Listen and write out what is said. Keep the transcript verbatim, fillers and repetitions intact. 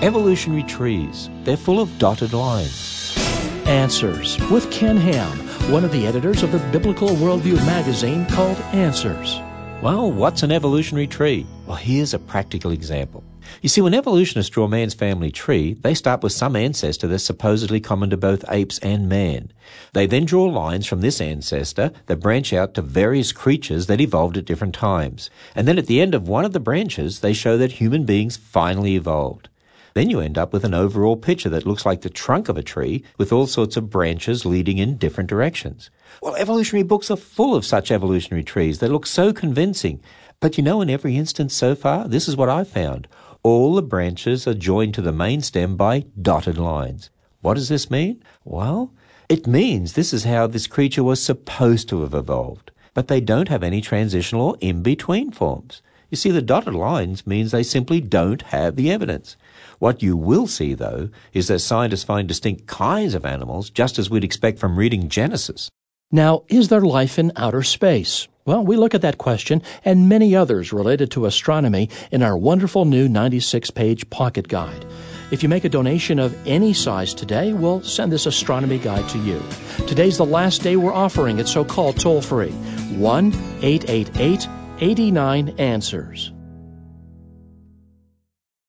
Evolutionary trees. They're full of dotted lines. Answers with Ken Ham, one of the editors of the Biblical Worldview magazine called Answers. Well, what's an evolutionary tree? Well, here's a practical example. You see, when evolutionists draw man's family tree, they start with some ancestor that's supposedly common to both apes and man. They then draw lines from this ancestor that branch out to various creatures that evolved at different times. And then at the end of one of the branches, they show that human beings finally evolved. Then you end up with an overall picture that looks like the trunk of a tree with all sorts of branches leading in different directions. Well, evolutionary books are full of such evolutionary trees. They look so convincing. But you know, in every instance so far, this is what I've found. All the branches are joined to the main stem by dotted lines. What does this mean? Well, it means this is how this creature was supposed to have evolved. But they don't have any transitional or in-between forms. You see, the dotted lines means they simply don't have the evidence. What you will see, though, is that scientists find distinct kinds of animals, just as we'd expect from reading Genesis. Now, is there life in outer space? Well, we look at that question and many others related to astronomy in our wonderful new ninety-six page pocket guide. If you make a donation of any size today, we'll send this astronomy guide to you. Today's the last day we're offering it, so call toll-free one eight eight eight, eight nine, answers.